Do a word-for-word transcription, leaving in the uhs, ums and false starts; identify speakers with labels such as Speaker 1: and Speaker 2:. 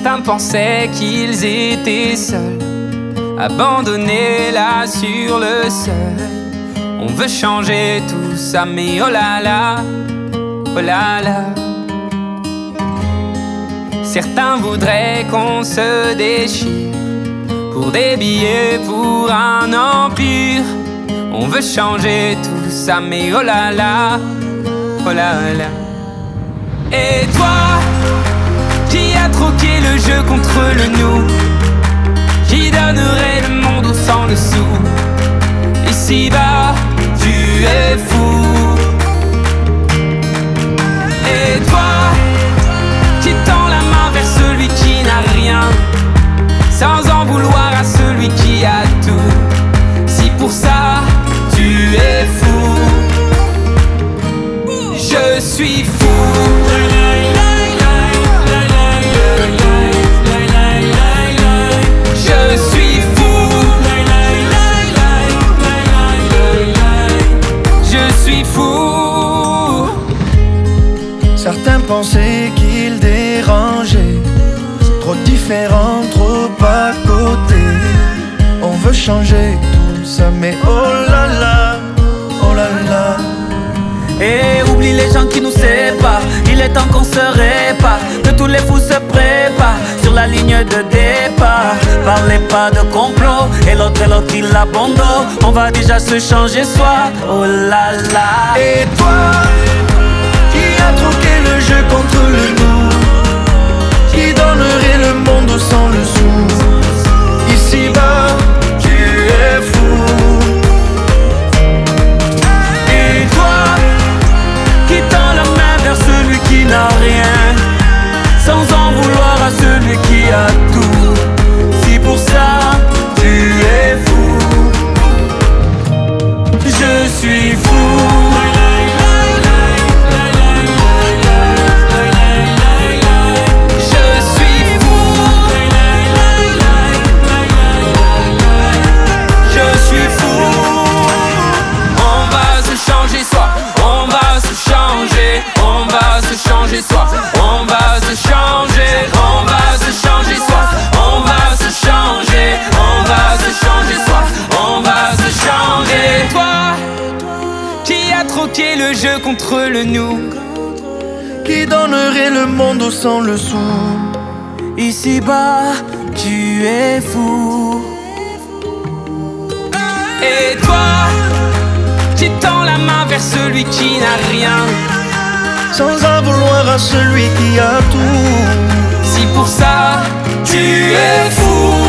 Speaker 1: Certains pensaient qu'ils étaient seuls, abandonnés là sur le seuil. On veut changer tout ça, mais oh là là, oh là là. Certains voudraient qu'on se déchire pour des billets, pour un empire. On veut changer tout ça, mais oh là là, oh là là. Et toi, qui a troqué le jeu contre le nous, qui donnerait le monde au sang le sou. Ici-bas, tu es fou. Et toi, qui tend la main vers celui qui n'a rien, sans en vouloir à celui qui a tout. Si pour ça, tu es fou, je suis fou. Je suis fou. Je suis fou.
Speaker 2: Certains pensaient qu'ils dérangeaient, trop différents, trop à côté. On veut changer tout ça, mais oh là là, oh là là.
Speaker 3: Et oublie les gens qui nous séparent, il est temps qu'on se répare, que tous les fous se préparent sur la ligne de départ. Parlez pas de complot, et l'autre et l'autre il abandonne. On va déjà se changer soi, oh là là.
Speaker 2: Et toi, qui a troqué le jeu contre le nous, qui donnerait le monde au sang le sou. Ici-bas, tu es fou.
Speaker 3: Et toi, qui tend la main vers celui qui n'a rien, sans en vouloir à celui qui a tout. Si pour ça, tu es fou, je suis fou.
Speaker 1: Changer soi, on va se changer, on va se changer soi, on va se changer, on va se changer soi, on va se changer. Toi, qui a troqué le jeu contre le nous,
Speaker 2: qui donnerait le monde au sang le sou.
Speaker 3: Ici-bas, tu es fou.
Speaker 1: Et toi, qui tend la main vers celui qui n'a rien,
Speaker 2: sans en vouloir à celui qui a tout.
Speaker 1: Si pour ça, tu es fou.